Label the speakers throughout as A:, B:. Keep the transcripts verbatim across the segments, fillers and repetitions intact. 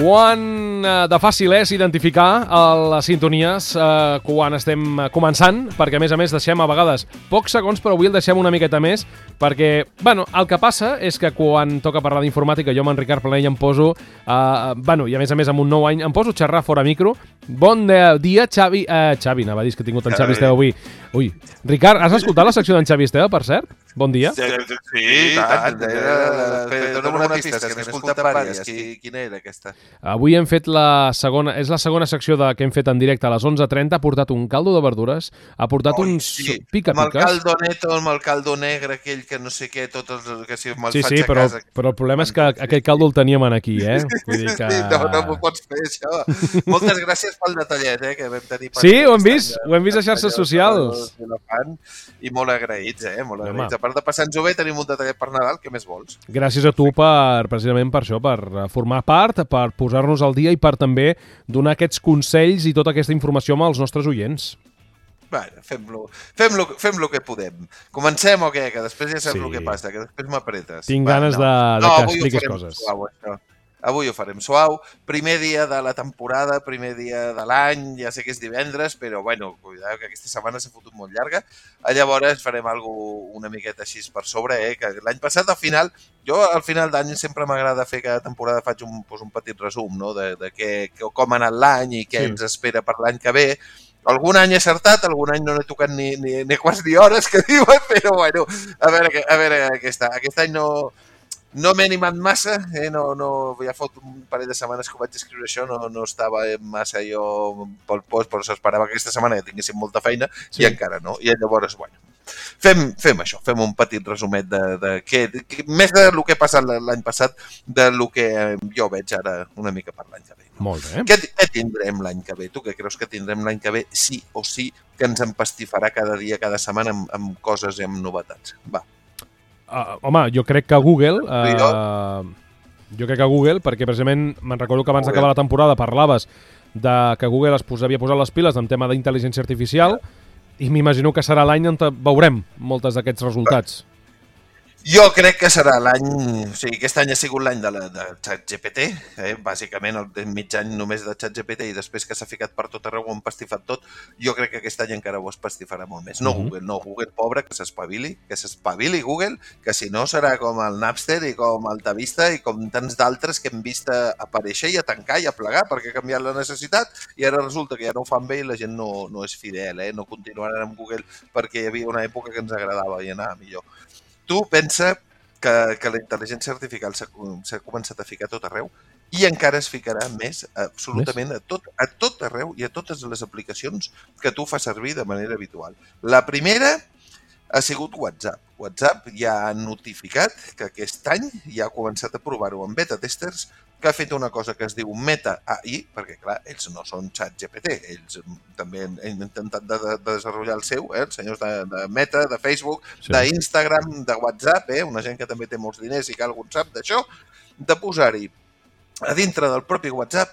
A: Quan de fàcil és identificar les sintonies eh, quan estem començant, perquè a més a més deixem a vegades pocs segons, però avui el deixem una miqueta més, perquè, bueno, el que passa és que quan toca parlar d'informàtica, jo amb en Ricard Planell em poso, eh, bueno, i a més a més amb un nou any, em poso a xerrar fora micro. Bon dia, Xavi. Eh, Xavi, anava a dir que he tingut en Xavi Esteve avui. Ui, Ricard, has escoltat la secció d'en Xavi Esteve, per cert? Bon dia.
B: Sí, sí, tant. Dóna'm una pista, que n'he escoltat diverses. Quina era aquesta?
A: Avui hem fet la segona, és la segona secció de, que hem fet en directe a les onze trenta. Ha portat un caldo de verdures, ha portat oh, uns sí. pica-piques.
B: Amb el caldo neto, amb el caldo negre, aquell que no sé què, tot els que si me'l
A: sí,
B: faig
A: sí,
B: a
A: però,
B: casa.
A: però el problema és que aquell caldo el teníem aquí, eh? Vull dir que...
B: No, no m'ho pots fer, això. Moltes gràcies pel detallet, eh, que vam tenir.
A: Sí, ho hem vist, ho hem vist a xarxes socials.
B: I molt agraïts, eh? Molt agraïts. A part de passar-nos-ho bé, tenim un detallet per Nadal, què més vols?
A: Gràcies a tu per, precisament per això, per formar part, per posar-nos al dia i per també donar aquests consells i tota aquesta informació als nostres oients.
B: Bueno, fem-lo fem -lo, fem -lo que podem. Comencem o què? Que després ja saps
A: sí.
B: el que passa, que després m'apretes.
A: Tinc Va, ganes no. de, de
B: no,
A: que expliquis coses.
B: Suau, això. Avui ho farem suau. Primer dia de la temporada, primer dia de l'any, ja sé que és divendres, però bueno, cuidado que aquesta setmana s'ha fotut molt llarga. Llavors farem alguna una miqueta així per sobre, eh? Que l'any passat al final, jo al final d'any sempre m'agrada fer cada temporada, faig un, doncs, un petit resum, no? de, de què, com ha anat l'any i què sí. ens espera per l'any que ve. Algun any he acertat, algun any no n'he tocat ni, ni, ni quarts ni hores, que diuen, però bueno, a veure, a veure aquest, aquest any no... No m'he animat massa, eh? no, no, ja fot un parell de setmanes que vaig escriure això, no, no estava massa jo pel post, però s'esperava que aquesta setmana ja tinguéssim molta feina sí. i encara no. I llavors, bueno, fem, fem això, fem un petit resumet de, de què, de, més del que ha passat l'any passat, del que jo veig ara una mica per l'any que ve. No?
A: Molt bé.
B: Què, què tindrem l'any que ve? Tu què creus que tindrem l'any que ve? Sí o sí que ens empastifarà cada dia, cada setmana amb, amb coses i amb novetats. Va.
A: Uh, home, jo crec que Google, uh, jo crec que Google, perquè precisament me'n recordo que abans d'acabar la temporada parlaves de que Google es havia posat les piles en tema d'intel·ligència artificial i m'imagino que serà l'any on veurem moltes d'aquests resultats.
B: Jo crec que serà l'any... O sigui, aquest any ha sigut l'any de, la, de ChatGPT, eh? Bàsicament el mig any només de ChatGPT i després que s'ha ficat per tot arreu, ho han pastifat tot. Jo crec que aquest any encara ho es pastifarà molt més. No uh -huh. Google, no. Google, pobre, que s'espavili, que s'espavili Google, que si no serà com el Napster i com el Tavista i com tants d'altres que hem vist aparèixer i a tancar i a plegar perquè ha canviat la necessitat i ara resulta que ja no ho fan bé i la gent no, no és fidel, eh? No continuaran amb Google perquè hi havia una època que ens agradava i anava millor. Tu pensa que, que la intel·ligència artificial s'ha començat a ficar a tot arreu i encara es ficarà més absolutament més? A, tot, a tot arreu i a totes les aplicacions que tu fas servir de manera habitual. La primera ha sigut WhatsApp. WhatsApp ja ha notificat que aquest any ja ha començat a provar-ho amb beta-testers, que ha fet una cosa que es diu Meta A I, perquè clar, ells no són ChatGPT, ells també han intentat de, de, de desenvolupar el seu, eh? Els senyors de, de Meta, de Facebook, sí. d'Instagram, de WhatsApp, eh? Una gent que també té molts diners i que algú sap d'això, de posar-hi a dintre del propi WhatsApp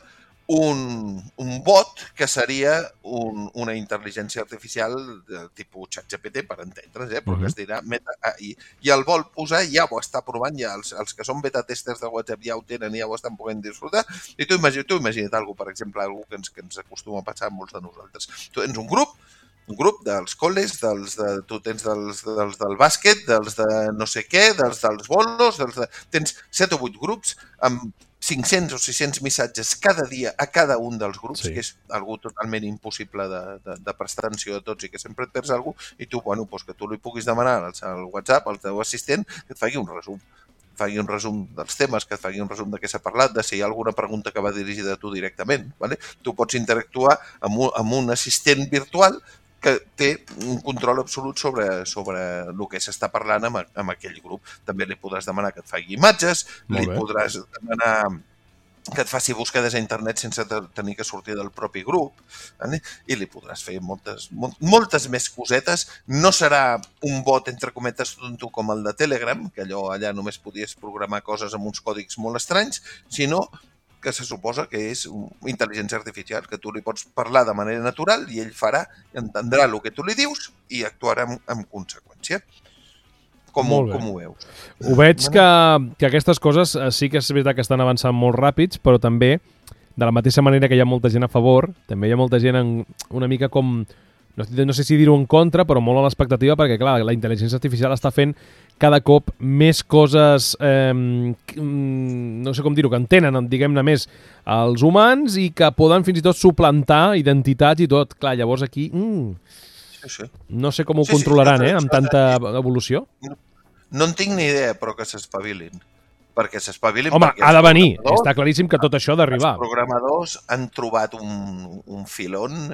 B: un, un bot que seria un, una intel·ligència artificial de tipus ChatGPT, per entendre's, eh? Però uh-huh. que es dirà Meta A I. I el vol posar, ja ho està provant, ja els, els que són beta-testers de WhatsApp ja ho tenen i ja ho estan podent disfrutar. I tu imagina't, tu imagina't algú, per exemple, algú que ens, que ens acostuma a passar a molts de nosaltres. Tu tens un grup, un grup dels col·les, dels de, tu tens dels, dels del bàsquet, dels de no sé què, dels dels bolos, dels de, tens set o vuit grups amb cinc-cents o sis-cents missatges cada dia a cada un dels grups, sí. que és algú totalment impossible de, de, de prestar atenció a tots i que sempre et perds algú, i tu, bueno, doncs que tu li puguis demanar al, al WhatsApp, al teu assistent, que et faci un resum. faci un resum dels temes, que et faci un resum de què s'ha parlat, de si hi ha alguna pregunta que va dirigida a tu directament. Vale? Tu pots interactuar amb un, amb un assistent virtual que té un control absolut sobre, sobre el que s'està parlant amb, amb aquell grup. També li podràs demanar que et faci imatges, li podràs demanar que et faci búsquedes a internet sense tenir que sortir del propi grup, eh? I li podràs fer moltes, moltes més cosetes. No serà un bot, entre cometes, tonto com el de Telegram, que allò allà només podies programar coses amb uns còdics molt estranys, sinó que se suposa que és intel·ligència artificial, que tu li pots parlar de manera natural i ell farà, entendrà el que tu li dius i actuarà en, en conseqüència. Com, com ho veus?
A: Ho veig que, que aquestes coses sí que és veritat que estan avançant molt ràpids, però també de la mateixa manera que hi ha molta gent a favor, també hi ha molta gent en, una mica com, no, no sé si dir-ho en contra, però molt a l'expectativa, perquè clar, la intel·ligència artificial està fent cada cop més coses, eh, no sé com dir-ho, que entenen, diguem-ne, més els humans i que poden fins i tot suplantar identitats i tot. Clar, llavors aquí... Mm, sí, sí. No sé com ho sí, controlaran, sí, sí, eh, amb tanta evolució.
B: No, no en tinc ni idea, però que s'espavilin. Perquè s'espavilin...
A: Home, ha de venir. Està claríssim que tot això ha d'arribar.
B: Els programadors han trobat un, un filon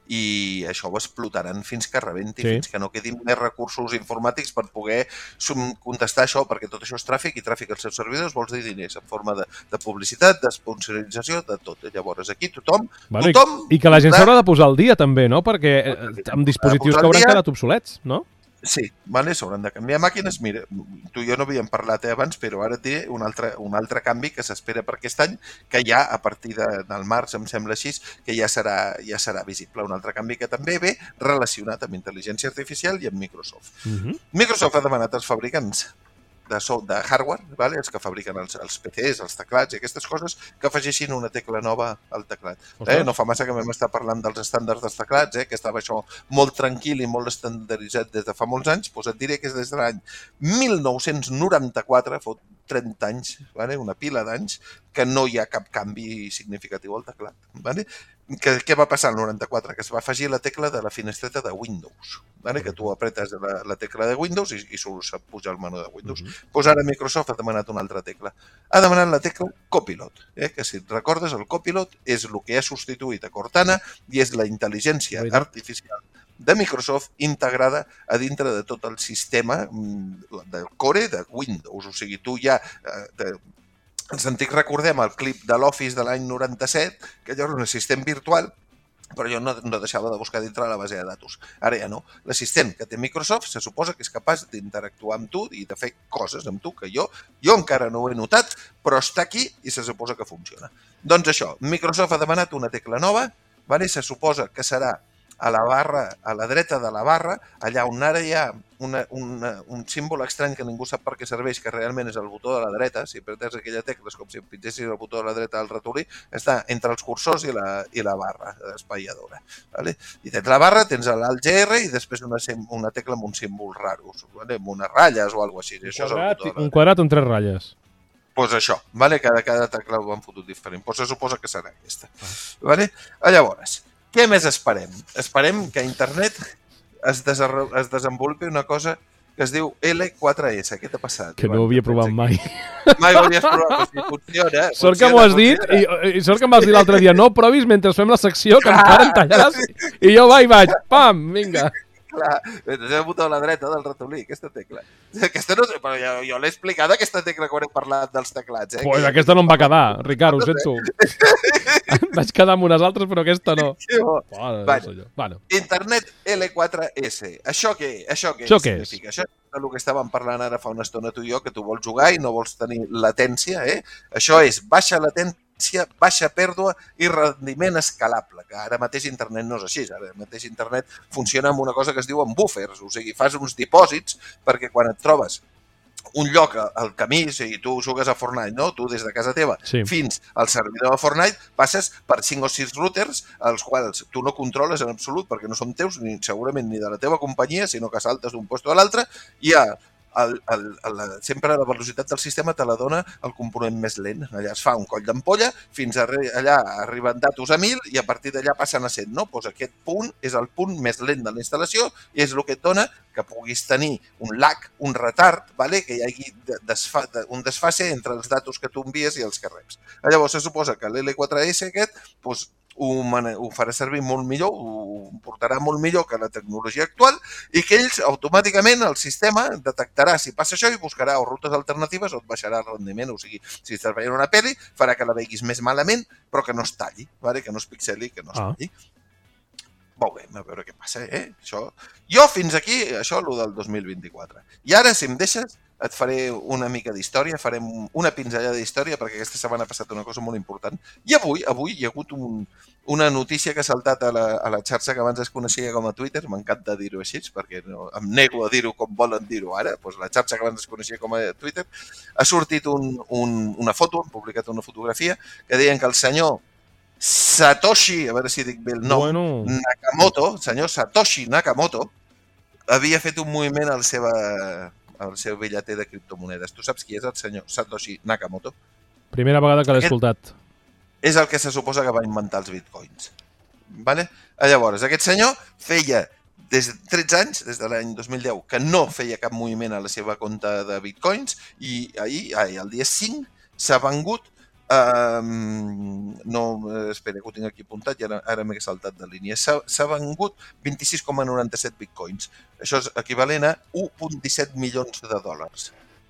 B: i això ho explotaran fins que rebenti, sí. Fins que no quedin més recursos informàtics per poder contestar això, perquè tot això és tràfic i tràfic als seus servidors vols dir diners en forma de, de publicitat, d'esponsorització, de tot. Llavors aquí tothom...
A: Bueno,
B: tothom
A: I, I que la gent s'haurà de posar al dia també, no? Perquè amb dispositius que hauran quedat obsolets, no?
B: Sí, vale, s'hauran de canviar màquines. Mira, tu i jo no havíem parlat eh, abans, però ara et diré un altre, un altre canvi que s'espera per aquest any, que ja a partir de, del març, em sembla així, que ja serà, ja serà visible. Un altre canvi que també ve relacionat amb intel·ligència artificial i amb Microsoft. Uh-huh. Microsoft ha demanat als fabricants de, so, de hardware, vale? Els que fabriquen els, els P Cs, els teclats i aquestes coses, que afegeixin una tecla nova al teclat. Eh? No fa massa que vam estar parlant dels estàndards dels teclats, eh? Que estava això molt tranquil i molt estandarditzat des de fa molts anys, doncs et diré que és des de l'any mil nou-cents noranta-quatre, fot trenta anys, vale? Una pila d'anys, que no hi ha cap canvi significatiu al teclat. Vale? Que, què va passar el noranta-quatre? Que es va afegir la tecla de la finestreta de Windows, vale? Que tu apretes la, la tecla de Windows i, i se't puja el menú de Windows. Uh-huh. Pues ara Microsoft ha demanat una altra tecla. Ha demanat la tecla Copilot, eh? Que si et recordes, el Copilot és el que ha substituït a Cortana i és la intel·ligència artificial de Microsoft integrada a dintre de tot el sistema del core de Windows. O sigui, tu ja... Eh, ens antics recordem el clip de l'Office de l'any noranta-set, que allò era un assistent virtual, però jo no, no deixava de buscar dintre de la base de datos. Ara ja no. L'assistent que té Microsoft se suposa que és capaç d'interactuar amb tu i de fer coses amb tu que jo, jo encara no ho he notat, però està aquí i se suposa que funciona. Doncs això, Microsoft ha demanat una tecla nova, vale? Se suposa que serà a la barra, a la dreta de la barra, allà on ara hi ha una, una, un símbol estrany que ningú sap per què serveix, que realment és el botó de la dreta. Si apretes aquella tecla és com si pinzessis el botó de la dreta del ratolí, està entre els cursors i la, i la barra espaiadora. Vale? I tens la barra, tens l'Alt G R i després una, una tecla amb un símbol raro, vale? Amb unes ratlles o alguna cosa així.
A: Un,
B: això
A: quadrat,
B: és el
A: un quadrat amb tres ratlles.
B: Doncs pues això, vale? cada, cada tecla ho han fotut diferent. Pues se suposa que serà aquesta. Vale? Llavors, què més esperem? Esperem que a internet es, es desenvolupi una cosa que es diu L quatre S. Què t'ha passat?
A: Que no ho havia provat mai.
B: Mai ho havies provat, però si funciona...
A: Sort que m'ho has dit, i, i sort que em vas dir l'altre dia, no provis mentre fem la secció, que encara en tallaràs. I jo vaig, vaig, pam, vinga.
B: Clar, és el botó a la dreta del ratolí, aquesta tecla. Aquesta no sé, però jo, jo l'he explicat, aquesta tecla, quan he parlat dels teclats. Eh?
A: Pues que... aquesta no em va quedar, Ricard, ho sento. Vaig quedar amb unes altres, però aquesta no.
B: Oh, bueno, bueno. Internet L quatre S. Això què, això què
A: això
B: significa? Això és el que estàvem parlant ara fa una estona tu i jo, que tu vols jugar i no vols tenir latència. Eh? Això és baixa latència, baixa pèrdua i rendiment escalable, que ara mateix internet no és així. Ara mateix internet funciona amb una cosa que es diu en buffers, o sigui, fas uns dipòsits perquè quan et trobes un lloc al camí, o sigui, tu jugues a Fortnite, no? Tu des de casa teva sí. Fins al servidor de Fortnite passes per cinc o sis routers, els quals tu no controles en absolut perquè no són teus, ni segurament ni de la teva companyia, sinó que saltes d'un lloc a l'altre i a El, el, el, sempre la velocitat del sistema te la dona el component més lent. Allà es fa un coll d'ampolla, fins a, allà arriben datos a mil i a partir d'allà passen a cent. No? Pues aquest punt és el punt més lent de la instal·lació i és el que et dona que puguis tenir un lag, un retard, vale? Que hi hagi desfa, un desfase entre els datos que tu envies i els que reps. Llavors se suposa que l'L quatre S aquest pues, Ho, ho farà servir molt millor, ho portarà molt millor que la tecnologia actual i que ells automàticament, el sistema, detectarà si passa això i buscarà o rutes alternatives o et baixarà el rendiment. O sigui, si estàs veient una pel·li, farà que la veguis més malament, però que no es talli, vale? Que no es pixeli, que no es talli. Ah. Veurem, a veure què passa, eh? Això... Jo fins aquí, això, el del dos mil vint-i-quatre. I ara, si em deixes, et faré una mica d'història, farem una pinzellada d'història perquè aquesta setmana ha passat una cosa molt important. I avui, avui hi ha hagut un, una notícia que ha saltat a la, a la xarxa que abans es coneixia com a Twitter, m'encanta dir-ho així perquè no, em nego a dir-ho com volen dir-ho ara, doncs la xarxa que abans es coneixia com a Twitter, ha sortit un, un, una foto, han publicat una fotografia que deien que el senyor Satoshi, a veure si dic bé el nom,
A: Bueno.
B: Nakamoto, senyor Satoshi Nakamoto, havia fet un moviment al, seva, al seu bitlleter de criptomonedes. Tu saps qui és el senyor Satoshi Nakamoto?
A: Primera vegada que l'he
B: Aquest-
A: escoltat.
B: És el que se suposa que va inventar els bitcoins. Vale? Llavors, aquest senyor feia des de tretze anys, des de l'any dos mil deu, que no feia cap moviment a la seva compta de bitcoins i ahir, ahir el dia cinc, s'ha vengut, eh, no, espera, que ho tinc aquí apuntat i ara, ara m'he saltat de línia, s'ha vengut vint-i-sis coma noranta-set bitcoins. Això és equivalent a un coma disset milions de dòlars.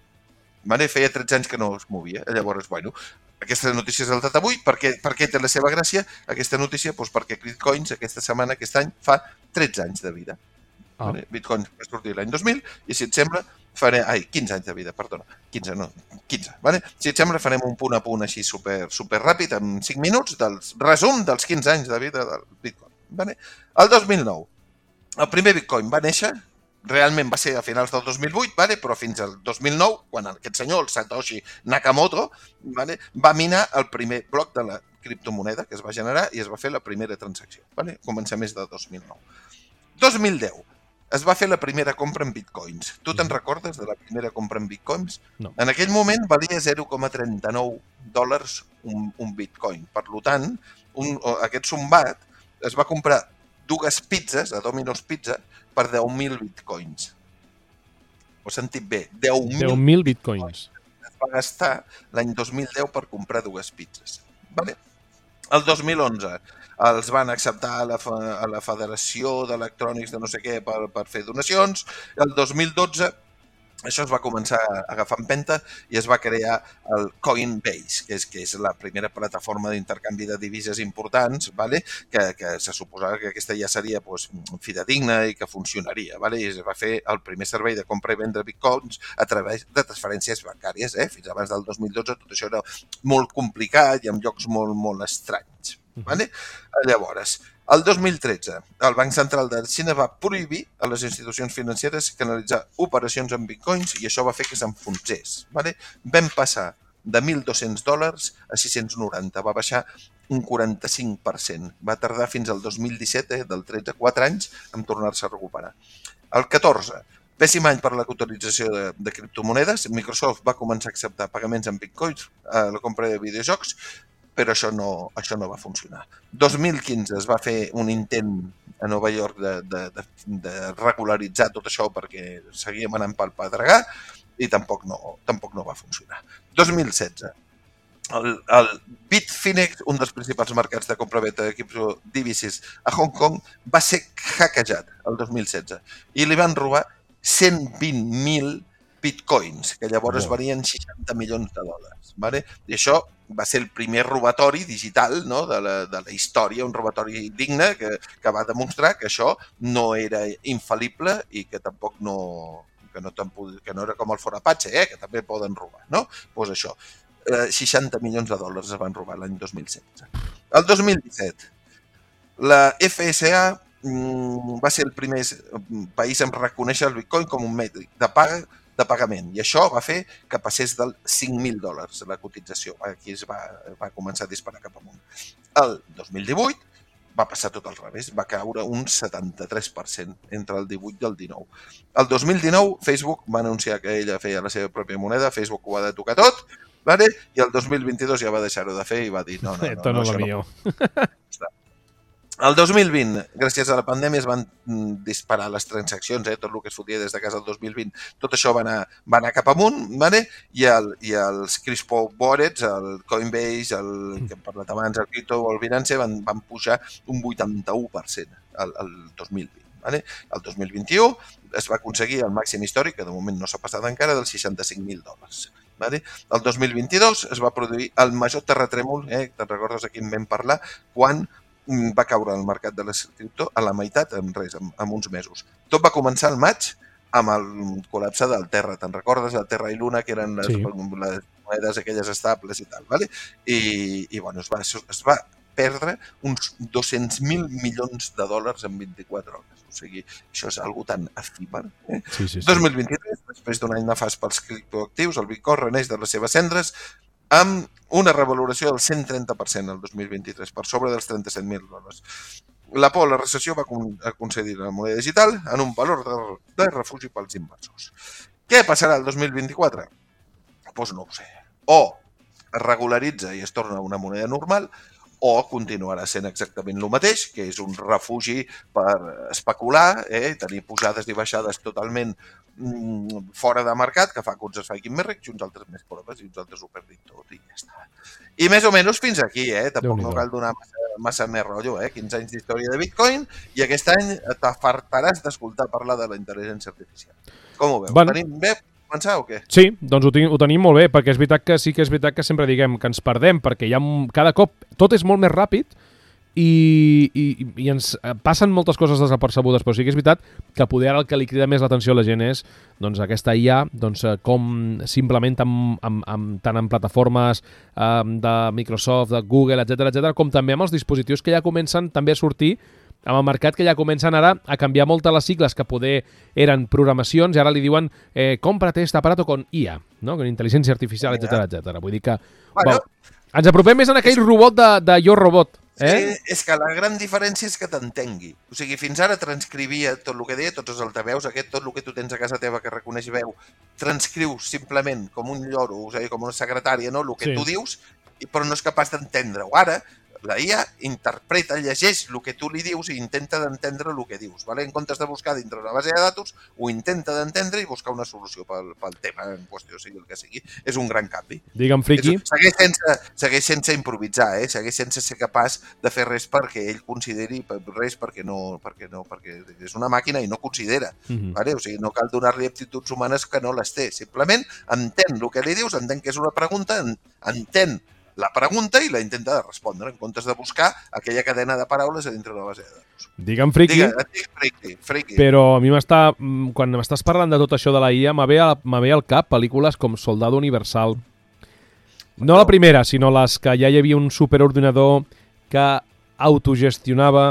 B: Vale? Feia tretze anys que no es movia. Llavors, bueno, aquesta notícia és el dat avui. Per què, per què té la seva gràcia aquesta notícia? Doncs perquè Bitcoins aquesta setmana, aquest any, fa tretze anys de vida.
A: Ah.
B: Vale? Bitcoin va sortir l'any dos mil i si et sembla, faré... Ai, quinze anys de vida, perdona. quinze, no, quinze. Vale? Si et sembla, farem un punt a punt així super, super ràpid, en cinc minuts, del resum dels quinze anys de vida del Bitcoin. Vale? El dos mil nou, el primer Bitcoin va néixer, realment va ser a finals del dos mil vuit, vale? Però fins al dos mil nou, quan aquest senyor, el Satoshi Nakamoto, vale? Va minar el primer bloc de la criptomoneda que es va generar i es va fer la primera transacció. Vale? Comença més de dos mil nou. dos mil deu, es va fer la primera compra en bitcoins. Tu te'n recordes de la primera compra en bitcoins?
A: No.
B: En aquell moment valia zero coma trenta-nou dòlars un, un bitcoin. Per tant, un, aquest sombat es va comprar dues pizzas, a Domino's Pizza, per deu mil bitcoins. Ho he sentit bé, deu
A: deu mil bitcoins.
B: Es va gastar l'any dos mil deu per comprar dues pizzas. Vale? El dos mil onze els van acceptar a la, a la Federació d'Electrònics de no sé què per, per fer donacions. El dos mil dotze això es va començar a agafar empenta i es va crear el Coinbase, que és, que és la primera plataforma d'intercanvi de divises importants, vale? que, que se suposava que aquesta ja seria pues, fidedigna i que funcionaria. Vale? I es va fer el primer servei de compra i venda de bitcoins a través de transferències bancàries. Eh? Fins abans del dos mil dotze tot això era molt complicat i en llocs molt, molt estranys. Vale? Llavors, el dos mil tretze, el Banc Central de Xina va prohibir a les institucions financeres canalitzar operacions en bitcoins i això va fer que s'enfonsés. Vale? Vam passar de mil dos-cents dòlars a sis-cents noranta, va baixar un quaranta-cinc per cent. Va tardar fins al dos mil disset, eh, del tretze, quatre anys, en tornar-se a recuperar. El catorze, pèssim any per la cotització de, de criptomonedes. Microsoft va començar a acceptar pagaments en bitcoins a la compra de videojocs, però això no, això no va funcionar. dos mil quinze es va fer un intent a Nova York de, de, de, de regularitzar tot això perquè seguíem anant pel pedregar i tampoc no, tampoc no va funcionar. dos mil setze, el, el Bitfinex, un dels principals mercats de compra-venda de criptodivises a Hong Kong, va ser hackejat el dos mil setze i li van robar cent vint mil bitcoins, que llavors valien seixanta milions de dòlars. Vale? I això va ser el primer robatori digital, no? de, la, de la història, un robatori digne que, que va demostrar que això no era infal·lible i que tampoc no, que no, que no era com el forapatge, eh? que també poden robar. No? Pues això, eh, seixanta milions de dòlars es van robar l'any dos mil setze. El dos mil disset, la F S A mm, va ser el primer país en reconèixer el bitcoin com un mètode de paga de pagament. I això va fer que passés dels cinc mil dòlars la cotització. Aquí es va, va començar a disparar cap amunt. El dos mil divuit va passar tot al revés, va caure un setanta-tres per cent entre el divuit i el dinou. El dos mil dinou Facebook va anunciar que ella feia la seva pròpia moneda, Facebook ho ha de tocar tot, vale? I el dos mil vint-i-dos ja va deixar-ho de fer i va dir no, no, no.
A: Esto no,
B: no,
A: no
B: no,
A: mío.
B: no. El dos mil vint, gràcies a la pandèmia, es van disparar les transaccions, eh? tot el que es fotia des de casa el dos mil vint, tot això va anar, va anar cap amunt, vale? I, el, i els Crispo Wallets, el Coinbase, el que hem parlat abans, el Crypto o el Binance, van, van pujar un vuitanta-u per cent el, el dos mil vint. Vale? El dos mil vint-i-u es va aconseguir el màxim històric, que de moment no s'ha passat encara, dels seixanta-cinc mil dòlars. Vale? El dos mil vint-i-dos es va produir el major terratrèmol, eh? te'n recordes aquí en vam parlar, quan va caure el mercat de l'escriptor a la meitat en res, en, en uns mesos. Tot va començar al maig amb el col·lapse del Terra. Te'n recordes? El Terra i Luna, que eren les, sí. les monedes aquelles estables i tal. Vale? I, i bueno, es va, es va perdre uns dos-cents mil milions de dòlars en vint-i-quatre hores. O sigui, això és algo tan efímer. Eh? Sí, sí, sí. dos mil vint-i-tres, després d'un any nefast pels criptoactius, el Bitcoin reneix de les seves cendres amb una revaloració del cent trenta per cent el dos mil vint-i-tres, per sobre dels trenta-set mil dòlars. La por a la recessió va concedir la moneda digital en un valor de, de refugi pels inversors. Què passarà el dos mil vint-i-quatre? Doncs no ho sé. O es regularitza i es torna a una moneda normal, o continuarà sent exactament el mateix, que és un refugi per especular, eh, tenir pujades i baixades totalment mm, fora de mercat, que fa que uns es facin més rics i uns altres més pobres i uns altres ho perdin tot i ja està. I més o menys fins aquí, eh? Tampoc no cal donar massa, massa més rotllo, eh? quinze anys d'història de Bitcoin i aquest any t'afartaràs d'escoltar parlar de la intel·ligència artificial. Com ho veus? Bueno. Tenim bé començar o què?
A: Sí, doncs ho, ten ho tenim molt bé, perquè és veritat que sí que és veritat que sempre diguem que ens perdem, perquè hi ha cada cop tot és molt més ràpid i, i, i ens passen moltes coses desapercebudes, però sí que és veritat que poder ara el que li crida més l'atenció a la gent és doncs, aquesta I A, doncs, com s'implementa amb, amb, amb, tant en plataformes um, de Microsoft, de Google, etcètera, etcètera, com també amb els dispositius que ja comencen també a sortir amb el mercat, que ja comencen ara a canviar moltes les sigles que poder eren programacions i ara li diuen eh, cómprate este aparato con I A, no? Con intel·ligència artificial, etcètera, etcètera. Vull dir que bueno, va, ens apropem més en aquell és... robot de, de Yo Robot. Eh?
B: Sí, és que la gran diferència és que t'entengui. O sigui, fins ara transcrivia tot el que deia, tots els altaveus, aquest, tot el que tu tens a casa teva que reconeix veu, transcriu simplement com un lloro, o sigui, com una secretària, no? El que sí. tu dius, però no és capaç d'entendre-ho. Ara, la I A interpreta, llegeix el que tu li dius i intenta d'entendre el que dius. Vale? En comptes de buscar dintre una base de datos, ho intenta d'entendre i buscar una solució pel, pel tema en qüestió, sigui el que sigui. És un gran canvi.
A: Digue'm, friqui.
B: És, segueix, sense, segueix sense improvisar, eh? Segueix sense ser capaç de fer res perquè ell consideri res perquè no, perquè no, perquè és una màquina i no considera. Uh-huh. Vale? O sigui, no cal donar-li aptituds humanes que no les té. Simplement entén el que li dius, entén que és una pregunta, entén la pregunta i la intenta de respondre, en comptes de buscar aquella cadena de paraules a dintre de la base de datos.
A: Digue'm, friqui,
B: Digue, digue friqui, friqui.
A: Però a mi m'està, quan m'estàs parlant de tot això de la I A, me ve, a, me ve al cap pel·lícules com Soldado Universal. No la primera, sinó les que ja hi havia un superordinador que autogestionava,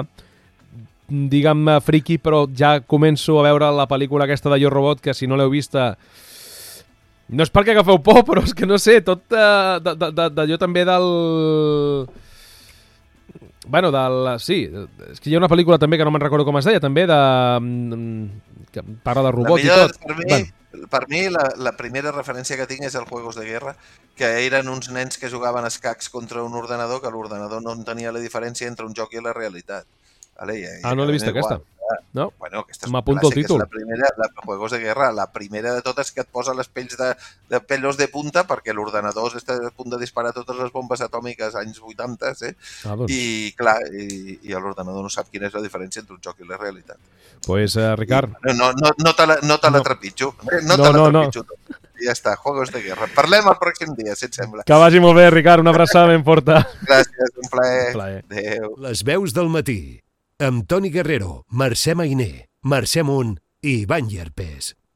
A: digue'm, friqui, però ja començo a veure la pel·lícula aquesta de Yo Robot, que si no l'heu vista... No és perquè agafeu por, però és que no sé, tot uh, d'allò també del... Bueno, del... Sí, és que hi ha una pel·lícula també que no me'n recordo com es deia, també de... que parla de robots i tot.
B: Per mi, bueno. per mi la, la primera referència que tinc és el Juegos de Guerra, que eren uns nens que jugaven escacs contra un ordenador, que l'ordenador no entenia la diferència entre un joc i la realitat. Vale, ja,
A: ah, no l'he vist aquesta. No?
B: Bueno, aquesta
A: m'apunto el títol.
B: És la primera, la Juegos de Guerra, la primera de totes que et posa les pells de, de pelos de punta perquè l'ordenador està a punt de disparar totes les bombes atòmiques anys vuitanta, eh? Ah, doncs. I clar, i, i l'ordenador no sap quina és la diferència entre un joc i la realitat.
A: Pues, uh, Ricard...
B: I, no, no, no te la, no te la no. trepitjo. No, no te la trepitjo. No. Ja està, Juegos de Guerra. Parlem el pròxim dia, si et sembla.
A: Que vagi molt bé, Ricard. Una abraçada ben forta.
B: Gràcies, un plaer.
A: Un plaer.
B: Adéu.
C: Les veus del matí. Amb Toni Guerrero, Mercè Mainer, Mercè Munt i Ivan Llerpés.